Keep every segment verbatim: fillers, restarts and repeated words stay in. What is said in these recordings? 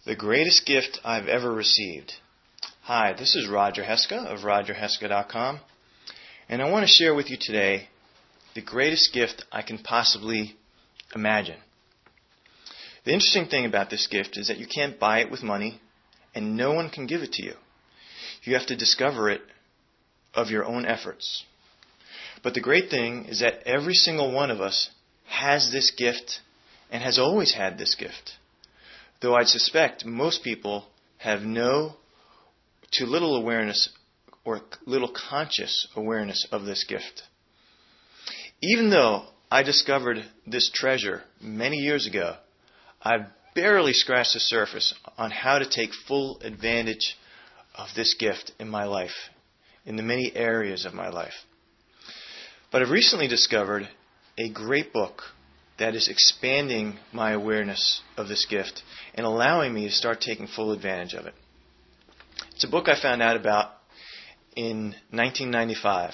The greatest gift I've ever received. Hi, this is Roger Heska of roger heska dot com, and I want to share with you today the greatest gift I can possibly imagine. The interesting thing about this gift is that you can't buy it with money, and no one can give it to you. You have to discover it of your own efforts. But the great thing is that every single one of us has this gift and has always had this gift. Though I'd suspect most people have no to little awareness or little conscious awareness of this gift. Even though I discovered this treasure many years ago, I've barely scratched the surface on how to take full advantage of this gift in my life, in the many areas of my life. But I've recently discovered a great book that is expanding my awareness of this gift and allowing me to start taking full advantage of it. It's a book I found out about in nineteen ninety-five.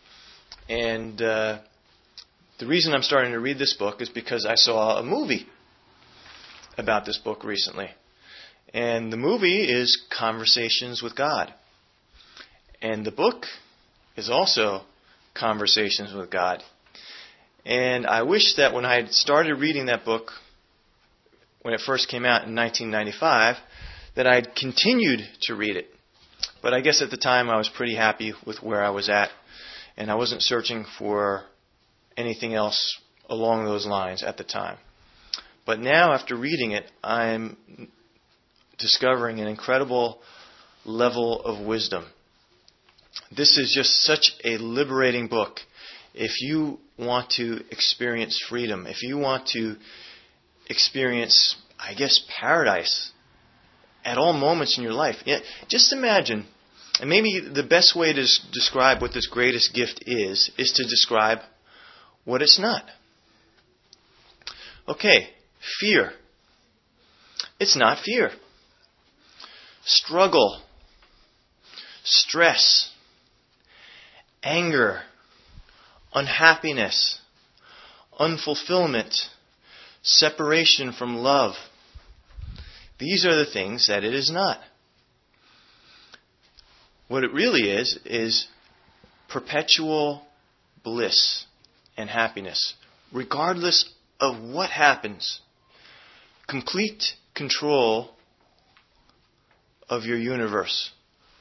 And uh, the reason I'm starting to read this book is because I saw a movie about this book recently. And the movie is Conversations with God. And the book is also Conversations with God. And I wish that when I had started reading that book, when it first came out in nineteen ninety-five, that I'd continued to read it. But I guess at the time I was pretty happy with where I was at, and I wasn't searching for anything else along those lines at the time. But now, after reading it, I'm discovering an incredible level of wisdom. This is just such a liberating book. If you want to experience freedom, if you want to experience, I guess, paradise at all moments in your life, yeah, just imagine, and maybe the best way to s- describe what this greatest gift is, is to describe what it's not. Okay, fear. It's not fear. Struggle. Stress. Anger. Unhappiness. Unfulfillment. Separation from love. These are the things that it is not. What it really is, is perpetual bliss and happiness, regardless of what happens. Complete control of your universe.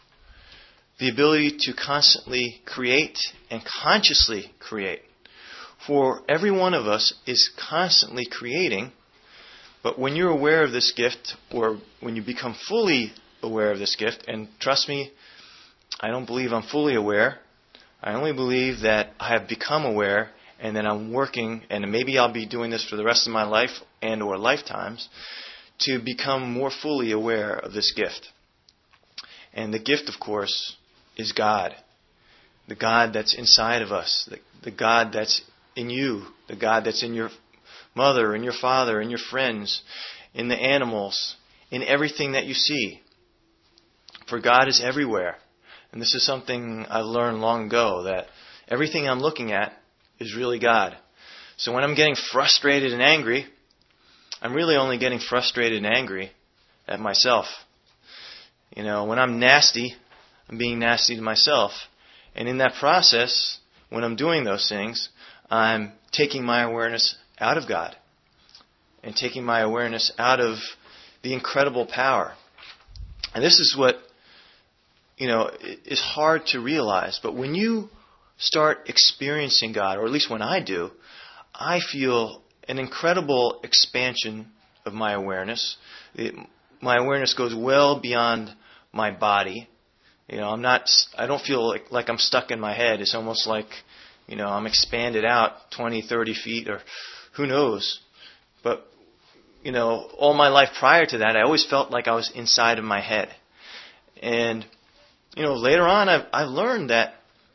The ability to constantly create and consciously create. For every one of us is constantly creating, but when you're aware of this gift, or when you become fully aware of this gift, and trust me, I don't believe I'm fully aware. I only believe that I have become aware, and that I'm working, and maybe I'll be doing this for the rest of my life and or lifetimes, to become more fully aware of this gift. And the gift, of course, is God. The God that's inside of us. The, the God that's in you. The God that's in your mother, in your father, in your friends, in the animals, in everything that you see. For God is everywhere. And this is something I learned long ago, that everything I'm looking at is really God. So when I'm getting frustrated and angry, I'm really only getting frustrated and angry at myself. You know, when I'm nasty, I'm being nasty to myself. And in that process, when I'm doing those things, I'm taking my awareness out of God and taking my awareness out of the incredible power. And this is what, you know, is hard to realize. But when you start experiencing God, or at least when I do, I feel an incredible expansion of my awareness. It, my awareness goes well beyond my body. You know, I'm not, I don't feel like, like I'm stuck in my head. It's almost like, you know, I'm expanded out twenty, thirty feet, or who knows. But, you know, all my life prior to that, I always felt like I was inside of my head. And, you know, later on, I've, I've learned that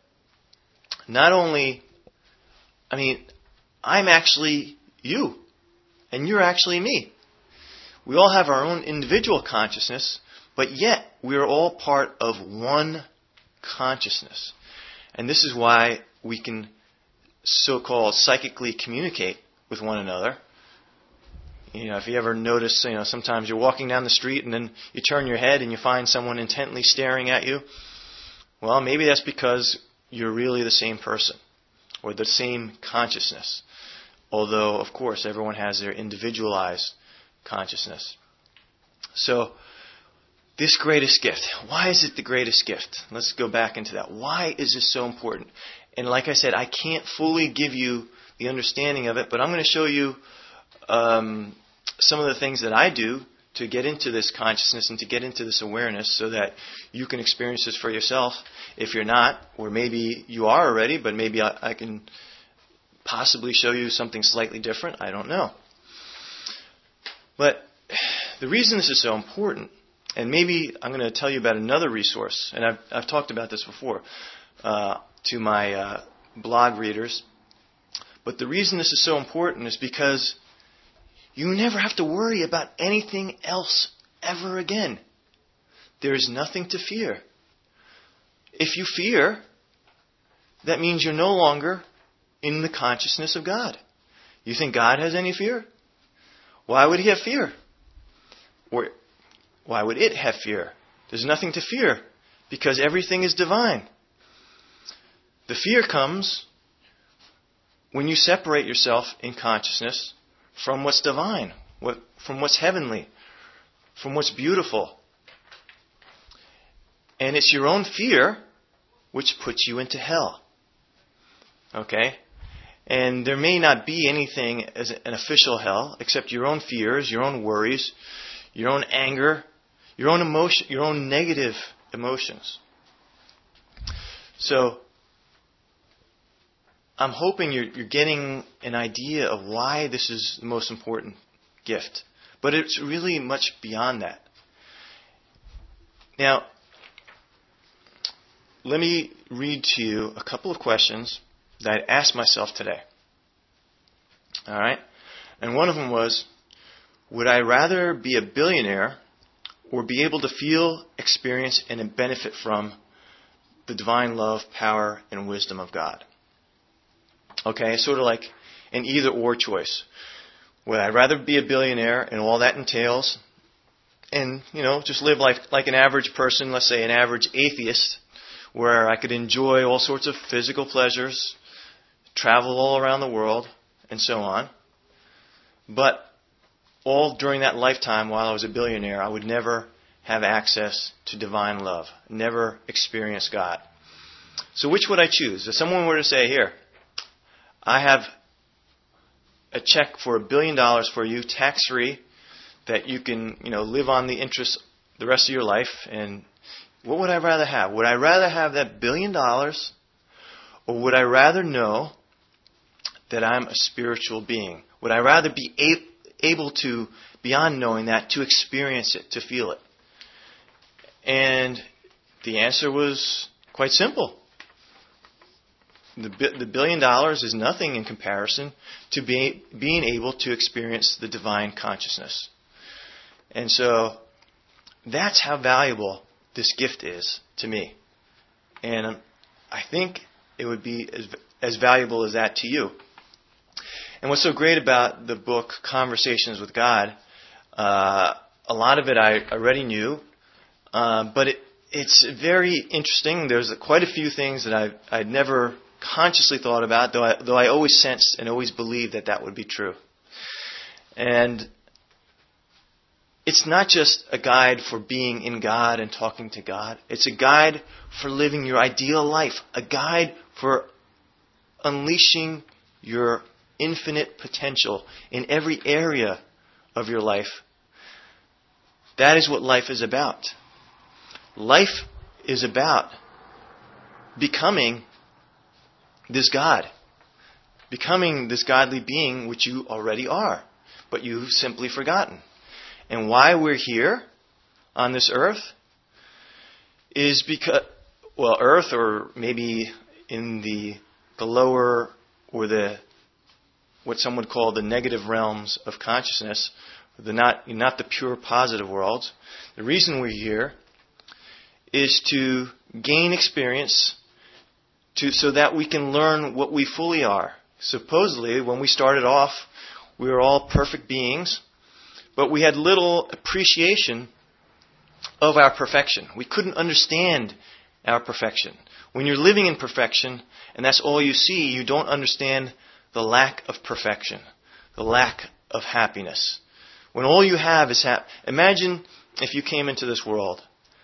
not only, I mean, I'm actually you, and you're actually me. We all have our own individual consciousness, but yet we're all part of one consciousness. And this is why we can so-called psychically communicate with one another. You know, if you ever notice, you know, sometimes you're walking down the street and then you turn your head and you find someone intently staring at you. Well, maybe that's because you're really the same person or the same consciousness. Although, of course, everyone has their individualized consciousness. So, this greatest gift. Why is it the greatest gift? Let's go back into that. Why is this so important? And like I said, I can't fully give you the understanding of it, but I'm going to show you um, some of the things that I do to get into this consciousness and to get into this awareness so that you can experience this for yourself. If you're not, or maybe you are already, but maybe I, I can possibly show you something slightly different. I don't know. But the reason this is so important, and maybe I'm going to tell you about another resource, and I've, I've talked about this before uh, to my uh, blog readers, but the reason this is so important is because you never have to worry about anything else ever again. There is nothing to fear. If you fear, that means you're no longer in the consciousness of God. You think God has any fear? Why would He have fear? Or why would it have fear? There's nothing to fear because everything is divine. The fear comes when you separate yourself in consciousness from what's divine, what, from what's heavenly, from what's beautiful. And it's your own fear which puts you into hell. Okay? And there may not be anything as an official hell except your own fears, your own worries, your own anger, your own emotion, your own negative emotions. So, I'm hoping you're, you're getting an idea of why this is the most important gift. But it's really much beyond that. Now, let me read to you a couple of questions that I asked myself today. All right? And one of them was, would I rather be a billionaire or be able to feel, experience, and benefit from the divine love, power, and wisdom of God? Okay, sort of like an either-or choice. Would I rather be a billionaire and all that entails, and, you know, just live like, like an average person, let's say an average atheist, where I could enjoy all sorts of physical pleasures, travel all around the world, and so on. But all during that lifetime while I was a billionaire, I would never have access to divine love, never experience God. So which would I choose? If someone were to say, here, I have a check for a billion dollars for you, tax-free, that you can, you know, live on the interest the rest of your life. And what would I rather have? Would I rather have that billion dollars, or would I rather know that I'm a spiritual being? Would I rather be a- able to, beyond knowing that, to experience it, to feel it? And the answer was quite simple. The, the billion dollars is nothing in comparison to be, being able to experience the divine consciousness. And so that's how valuable this gift is to me. And I think it would be as, as valuable as that to you. And what's so great about the book Conversations with God, uh, a lot of it I already knew, uh, but it, it's very interesting. There's quite a few things that I've, I'd never consciously thought about, though I, though I always sensed and always believed that that would be true. And it's not just a guide for being in God and talking to God. It's a guide for living your ideal life, a guide for unleashing your infinite potential in every area of your life. That is what life is about. Life is about becoming this God, becoming this godly being which you already are, but you've simply forgotten. And why we're here on this earth is because, well, earth, or maybe in the the lower, or the what some would call the negative realms of consciousness, the not not the pure positive worlds. The reason we're here is to gain experience, to so that we can learn what we fully are. Supposedly, when we started off, we were all perfect beings, but we had little appreciation of our perfection. We couldn't understand our perfection. When you're living in perfection, and that's all you see, you don't understand the lack of perfection, the lack of happiness. When all you have is hap- imagine if you came into this world,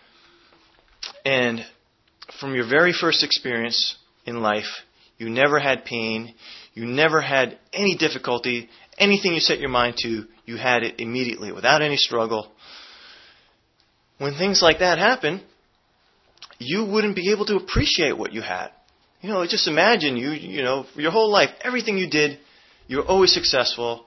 and from your very first experience in life, you never had pain, you never had any difficulty, anything you set your mind to, you had it immediately, without any struggle. When things like that happen, you wouldn't be able to appreciate what you had. You know, just imagine you, you know, your whole life, everything you did, you were always successful.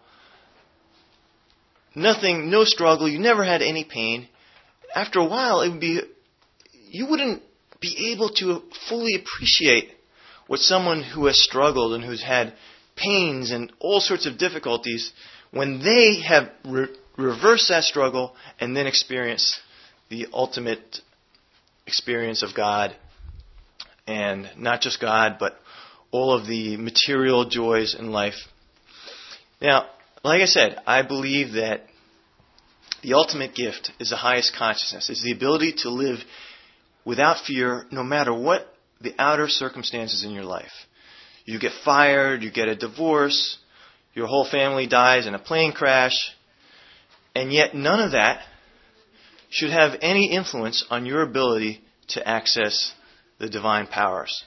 Nothing, no struggle, you never had any pain. After a while, it would be, you wouldn't be able to fully appreciate what someone who has struggled and who's had pains and all sorts of difficulties, when they have re- reversed that struggle and then experience the ultimate experience of God, and not just God, but all of the material joys in life. Now, like I said, I believe that the ultimate gift is the highest consciousness. It's the ability to live without fear, no matter what the outer circumstances in your life. You get fired, you get a divorce, your whole family dies in a plane crash, and yet none of that should have any influence on your ability to access the divine powers.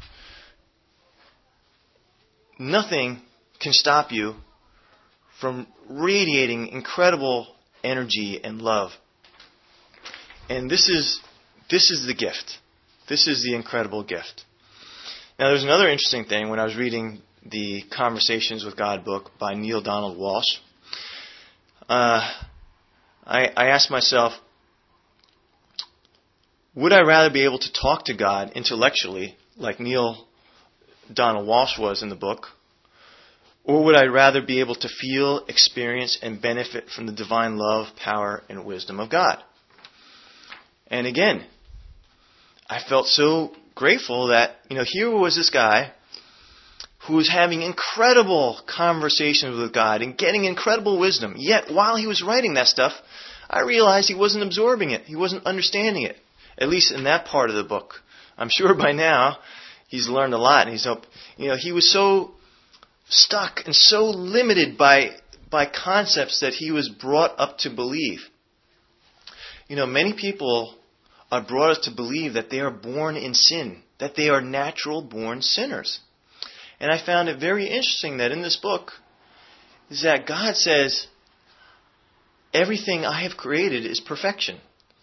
Nothing can stop you from radiating incredible energy and love. And this is this is the gift. This is the incredible gift. Now, there's another interesting thing when I was reading the Conversations with God book by Neale Donald Walsch. Uh, I, I asked myself, would I rather be able to talk to God intellectually, like Neale Donald Walsch was in the book, or would I rather be able to feel, experience, and benefit from the divine love, power, and wisdom of God? And again, I felt so grateful that, you know, here was this guy who was having incredible conversations with God and getting incredible wisdom. Yet, while he was writing that stuff, I realized he wasn't absorbing it. He wasn't understanding it. At least in that part of the book. I'm sure by now he's learned a lot. And he's, you know, he was so stuck and so limited by by concepts that he was brought up to believe. You know, many people are brought up to believe that they are born in sin, that they are natural born sinners. And I found it very interesting that in this book is that God says, everything I have created is perfection.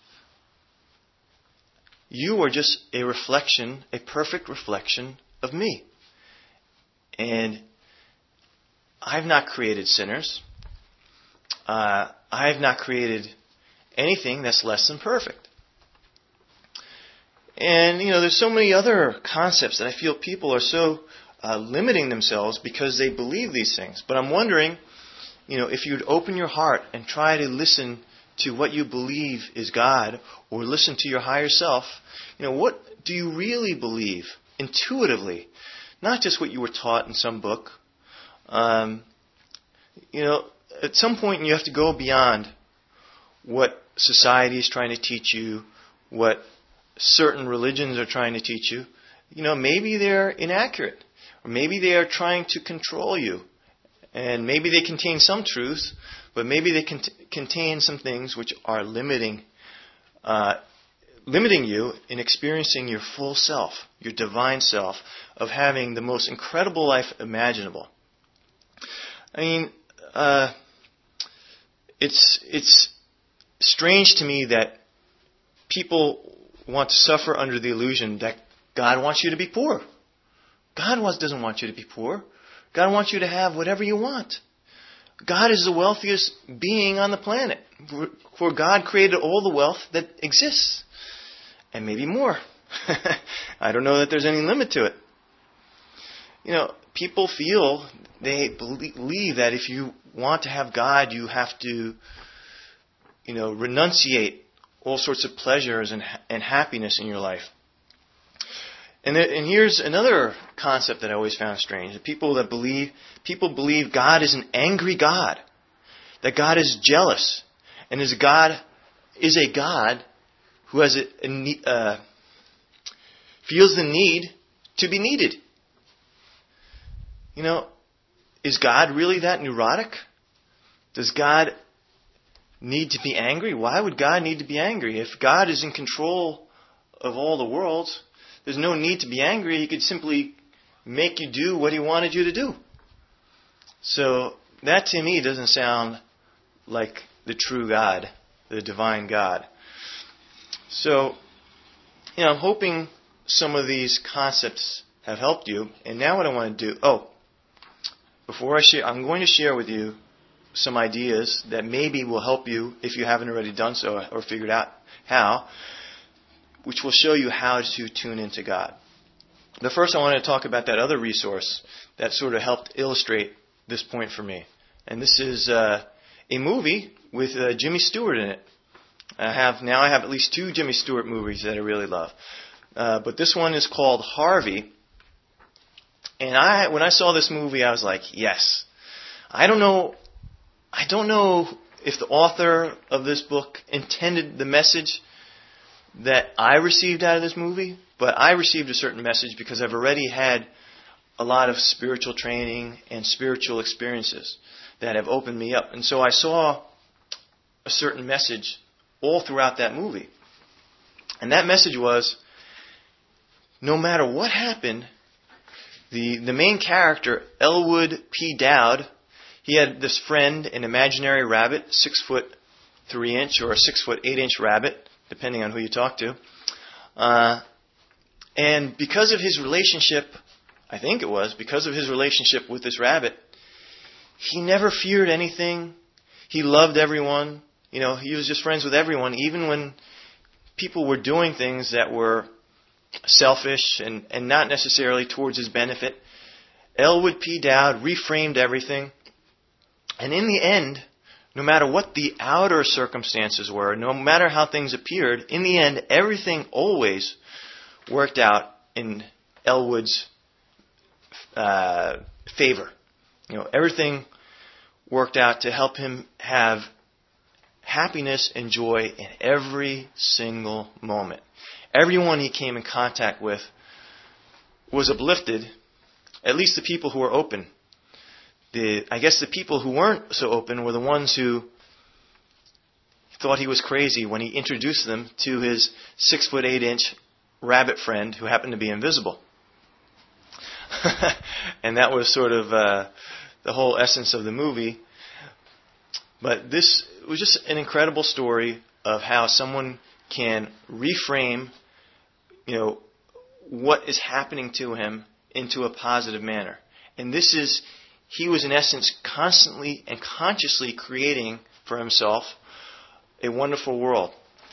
You are just a reflection, a perfect reflection of me. And I've not created sinners. Uh, I have not created anything that's less than perfect. And, you know, there's so many other concepts that I feel people are so uh, limiting themselves because they believe these things. But I'm wondering, you know, if you'd open your heart and try to listen to what you believe is God, or listen to your higher self, you know, what do you really believe intuitively? Not just what you were taught in some book. Um, you know, at some point you have to go beyond what society is trying to teach you, what certain religions are trying to teach you. You know, maybe they're inaccurate, or maybe they are trying to control you. And maybe they contain some truth, but maybe they cont- contain some things which are limiting uh, limiting you in experiencing your full self, your divine self, of having the most incredible life imaginable. I mean, uh, it's it's strange to me that people want to suffer under the illusion that God wants you to be poor. God wants, doesn't want you to be poor. God wants you to have whatever you want. God is the wealthiest being on the planet. For God created all the wealth that exists. And maybe more. I don't know that there's any limit to it. You know, people feel, they believe that if you want to have God, you have to, you know, renunciate all sorts of pleasures and, and happiness in your life. And, there, and here's another concept that I always found strange. People that believe, people believe God is an angry God. that God is jealous and is a God is a God who has a, a uh, feels the need to be needed. You know, is God really that neurotic? Does God need to be angry? Why would God need to be angry? If God is in control of all the worlds, there's no need to be angry. He could simply make you do what He wanted you to do. So that to me doesn't sound like the true God, the divine God. So, you know, I'm hoping some of these concepts have helped you. And now what I want to do, oh, before I share, I'm going to share with you some ideas that maybe will help you if you haven't already done so or figured out how, which will show you how to tune into God. But first I want to talk about that other resource that sort of helped illustrate this point for me. And this is uh, a movie with uh, Jimmy Stewart in it. I have now I have at least two Jimmy Stewart movies that I really love. Uh, but this one is called Harvey. And I when I saw this movie, I was like, yes. I don't know I don't know if the author of this book intended the message that I received out of this movie, but I received a certain message because I've already had a lot of spiritual training and spiritual experiences that have opened me up. And so I saw a certain message all throughout that movie. And that message was, no matter what happened, the, the main character, Elwood P. Dowd, he had this friend, an imaginary rabbit, six foot three inch or a six foot eight inch rabbit, depending on who you talk to. Uh, and because of his relationship, I think it was, because of his relationship with this rabbit, he never feared anything. He loved everyone. You know, he was just friends with everyone, even when people were doing things that were selfish and, and not necessarily towards his benefit. Elwood P. Dowd reframed everything. And in the end, no matter what the outer circumstances were, no matter how things appeared, in the end, everything always worked out in Elwood's uh, favor. You know, everything worked out to help him have happiness and joy in every single moment. Everyone he came in contact with was uplifted, at least the people who were open. The, I guess the people who weren't so open were the ones who thought he was crazy when he introduced them to his six foot eight inch rabbit friend who happened to be invisible. And that was sort of uh, the whole essence of the movie. But this was just an incredible story of how someone can reframe, you know, what is happening to him into a positive manner. And this is, he was in essence constantly and consciously creating for himself a wonderful world.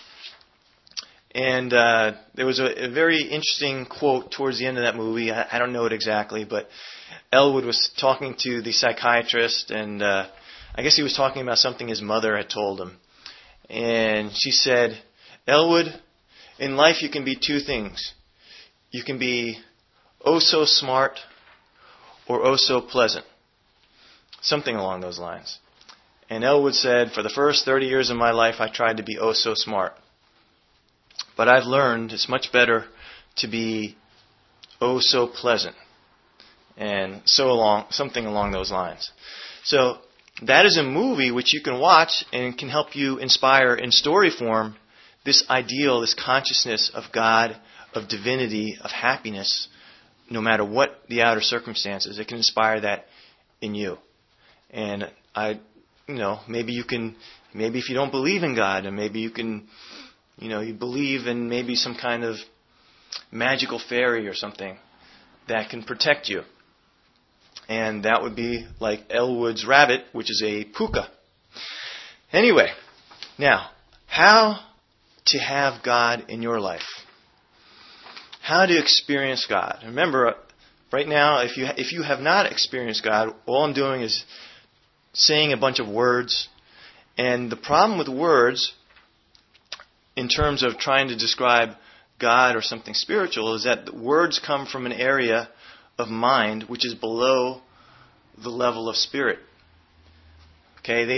And uh, there was a, a very interesting quote towards the end of that movie. I, I don't know it exactly, but Elwood was talking to the psychiatrist, and uh, I guess he was talking about something his mother had told him. And she said, Elwood, in life you can be two things. You can be oh so smart or oh so pleasant. Something along those lines. And Elwood said, for the first thirty years of my life, I tried to be oh so smart. But I've learned it's much better to be oh so pleasant. And so along, something along those lines. So that is a movie which you can watch and can help you inspire in story form this ideal, this consciousness of God, of divinity, of happiness, no matter what the outer circumstances. It can inspire that in you. And I, you know, maybe you can, maybe if you don't believe in God, and maybe you can, you know, you believe in maybe some kind of magical fairy or something that can protect you. And that would be like Elwood's rabbit, which is a puka. Anyway, now, how to have God in your life. How to experience God. Remember, right now, if you if you have not experienced God, all I'm doing is saying a bunch of words. And the problem with words, in terms of trying to describe God or something spiritual, is that the words come from an area of mind which is below the level of spirit. Okay, they don't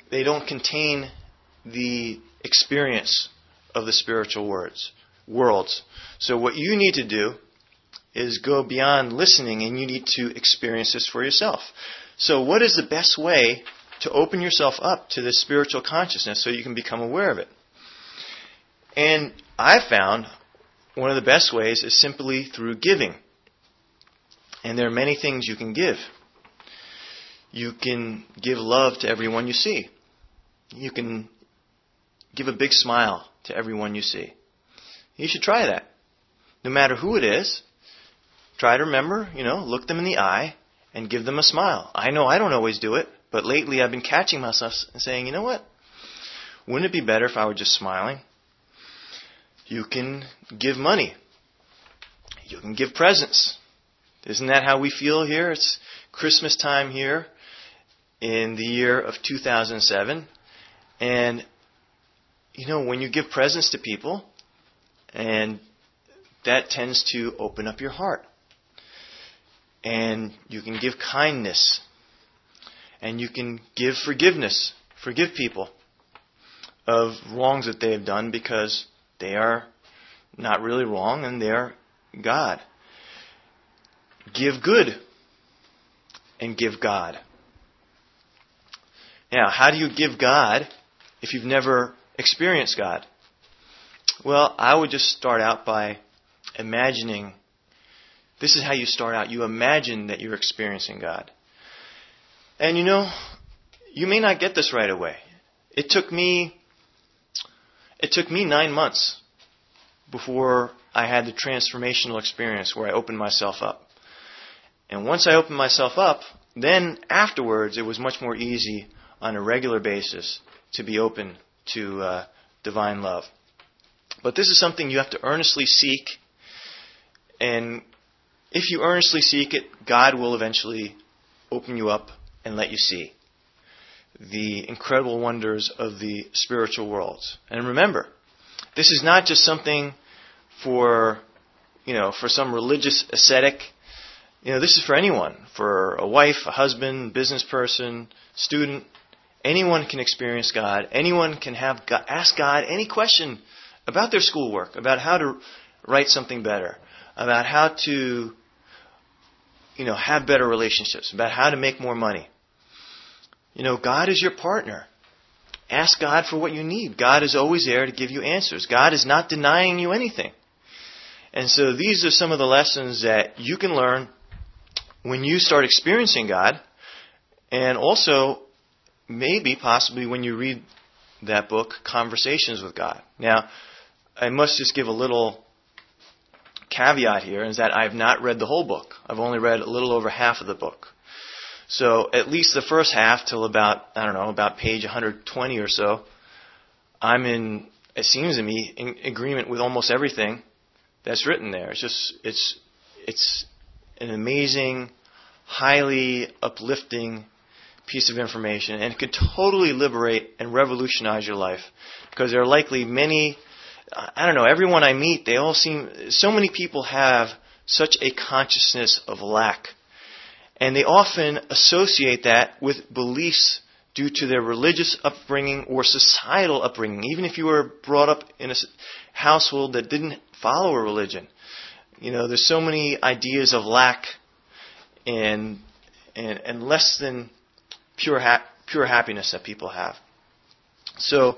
they don't contain the experience of the spiritual words, worlds. So what you need to do is go beyond listening, and you need to experience this for yourself. So what is the best way to open yourself up to this spiritual consciousness so you can become aware of it? And I found one of the best ways is simply through giving. And there are many things you can give. You can give love to everyone you see. You can give a big smile to everyone you see. You should try that. No matter who it is, try to remember, you know, look them in the eye and give them a smile. I know I don't always do it, but lately I've been catching myself and saying, you know what? Wouldn't it be better if I were just smiling? You can give money. You can give presents. Isn't that how we feel here? It's Christmas time here in the year of two thousand seven. And, you know, when you give presents to people, and that tends to open up your heart. And you can give kindness. And you can give forgiveness. Forgive people of wrongs that they have done, because they are not really wrong and they are God. Give good and give God. Now, how do you give God if you've never experienced God? Well, I would just start out by imagining. This is how you start out. You imagine that you're experiencing God. And you know, you may not get this right away. It took me, it took me nine months before I had the transformational experience where I opened myself up. And once I opened myself up, then afterwards it was much more easy on a regular basis to be open to uh, divine love. But this is something you have to earnestly seek. And if you earnestly seek it, God will eventually open you up and let you see the incredible wonders of the spiritual worlds. And remember, this is not just something for, you know, for some religious ascetic. You know, this is for anyone, for a wife, a husband, business person, student. Anyone can experience God. Anyone can have God, ask God any question about their schoolwork, about how to write something better, about how to, you know, have better relationships, about how to make more money. You know, God is your partner. Ask God for what you need. God is always there to give you answers. God is not denying you anything. And so these are some of the lessons that you can learn when you start experiencing God, and also maybe possibly when you read that book, Conversations with God. Now, I must just give a little caveat here, is that I have not read the whole book. I've only read a little over half of the book. So at least the first half till about, I don't know, about page one hundred twenty or so, I'm in, it seems to me, in agreement with almost everything that's written there. It's just, it's, it's an amazing, highly uplifting piece of information, and it could totally liberate and revolutionize your life, because there are likely many, I don't know, everyone I meet, they all seem, so many people have such a consciousness of lack. And they often associate that with beliefs due to their religious upbringing or societal upbringing. Even if you were brought up in a household that didn't follow a religion. You know, there's so many ideas of lack and and, and less than pure ha- pure happiness that people have. So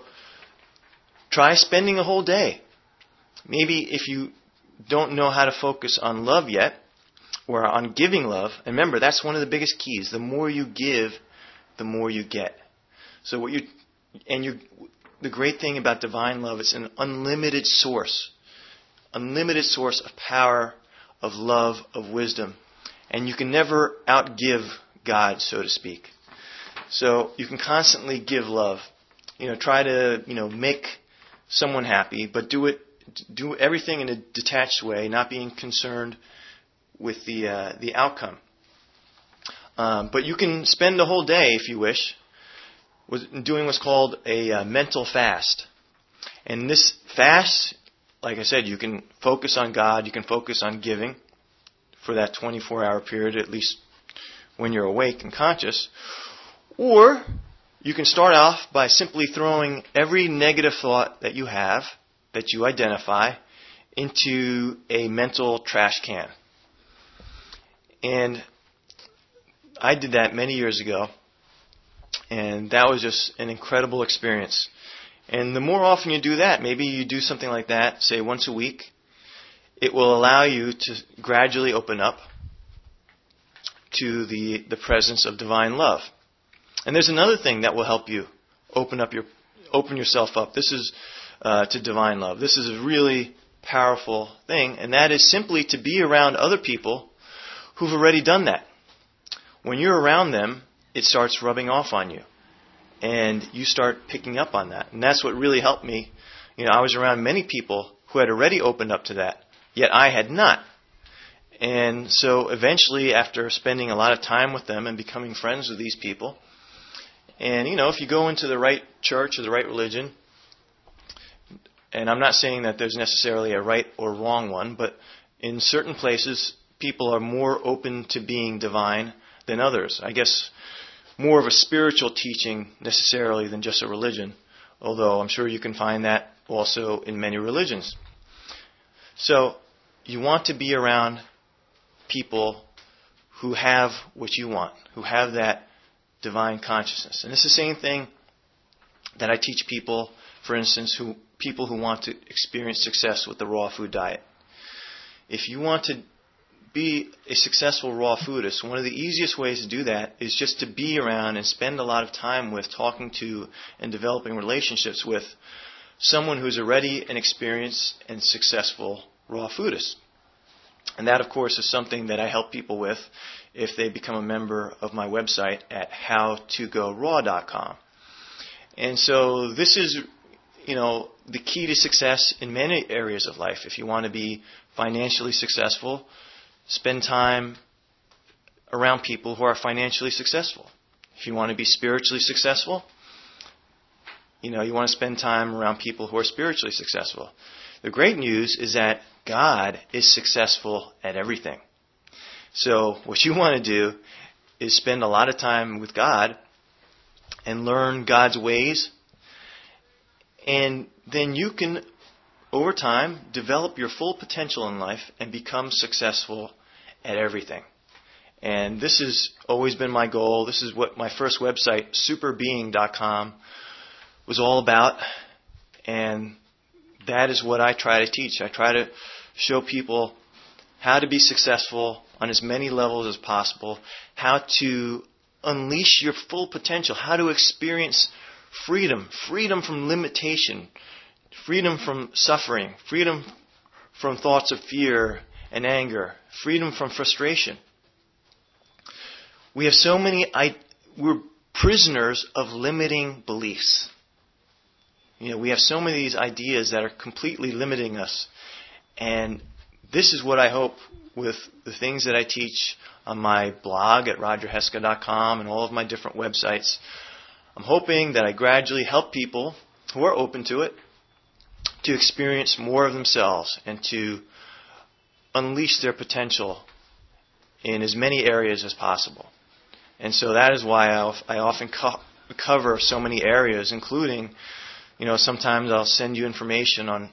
try spending a whole day. Maybe if you don't know how to focus on love yet, or on giving love, and remember, that's one of the biggest keys. The more you give, the more you get. So what you and you, the great thing about divine love, it's an unlimited source, unlimited source of power, of love, of wisdom, and you can never outgive God, so to speak. So you can constantly give love. You know, try to you know make someone happy, but do it, do everything in a detached way, not being concerned with the uh, the outcome. Um, but you can spend the whole day, if you wish, with doing what's called a uh, mental fast. And this fast, like I said, you can focus on God, you can focus on giving for that twenty-four hour period, at least when you're awake and conscious. Or you can start off by simply throwing every negative thought that you have, that you identify, into a mental trash can. And I did that many years ago, and that was just an incredible experience. And the more often you do that, maybe you do something like that, say once a week, it will allow you to gradually open up to the, the presence of divine love. And there's another thing that will help you open up your open yourself up. This is uh, to divine love. This is a really powerful thing, and that is simply to be around other people who've already done that. When you're around them, it starts rubbing off on you, and you start picking up on that. And that's what really helped me. You know, I was around many people who had already opened up to that, yet I had not. And so eventually, after spending a lot of time with them and becoming friends with these people, and, you know, if you go into the right church or the right religion, and I'm not saying that there's necessarily a right or wrong one, but in certain places, people are more open to being divine than others. I guess more of a spiritual teaching necessarily than just a religion, although I'm sure you can find that also in many religions. So you want to be around people who have what you want, who have that divine consciousness. And it's the same thing that I teach people, for instance, who people who want to experience success with the raw food diet. If you want to be a successful raw foodist, one of the easiest ways to do that is just to be around and spend a lot of time with, talking to, and developing relationships with someone who's already an experienced and successful raw foodist. And that, of course, is something that I help people with if they become a member of my website at how to go raw dot com. And so this is, you know, the key to success in many areas of life. If you want to be financially successful, spend time around people who are financially successful. If you want to be spiritually successful, you know, you want to spend time around people who are spiritually successful. The great news is that God is successful at everything. So what you want to do is spend a lot of time with God and learn God's ways. And then you can, over time, develop your full potential in life and become successful at everything. And this has always been my goal. This is what my first website, super being dot com, was all about. And that is what I try to teach. I try to show people how to be successful on as many levels as possible, how to unleash your full potential, how to experience freedom, freedom from limitation, freedom from suffering, freedom from thoughts of fear and anger, freedom from frustration. We have so many, we're prisoners of limiting beliefs. You know, we have so many of these ideas that are completely limiting us. And this is what I hope with the things that I teach on my blog at roger heska dot com and all of my different websites. I'm hoping that I gradually help people who are open to it to experience more of themselves and to unleash their potential in as many areas as possible. And so that is why I often co- cover so many areas, including, you know, sometimes I'll send you information on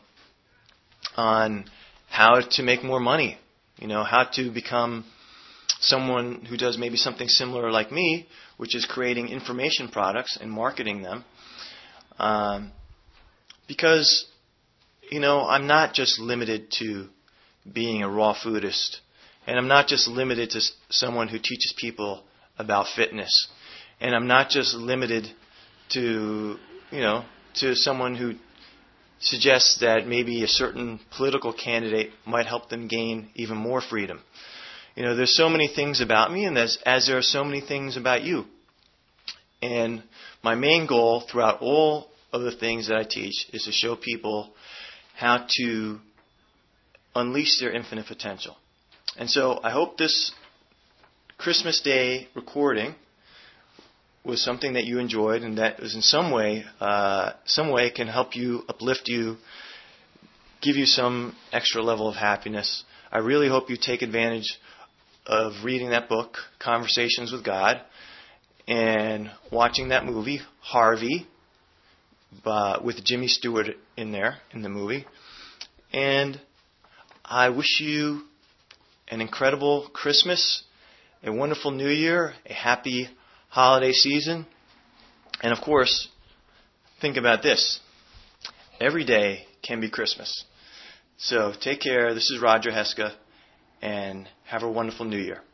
on how to make more money, you know, how to become someone who does maybe something similar like me, which is creating information products and marketing them. Um, because, you know, I'm not just limited to being a raw foodist, and I'm not just limited to someone who teaches people about fitness, and I'm not just limited to, you know, to someone who suggests that maybe a certain political candidate might help them gain even more freedom. You know, there's so many things about me, and as, as there are so many things about you. And my main goal throughout all of the things that I teach is to show people how to unleash their infinite potential. And so I hope this Christmas Day recording was something that you enjoyed and that was in some way, uh, some way can help you, uplift you, give you some extra level of happiness. I really hope you take advantage of reading that book, Conversations with God, and watching that movie, Harvey, but with Jimmy Stewart in there in the movie. And I wish you an incredible Christmas, a wonderful New Year, a happy holiday season. And of course, think about this. Every day can be Christmas. So take care. This is Roger Heska, and have a wonderful New Year.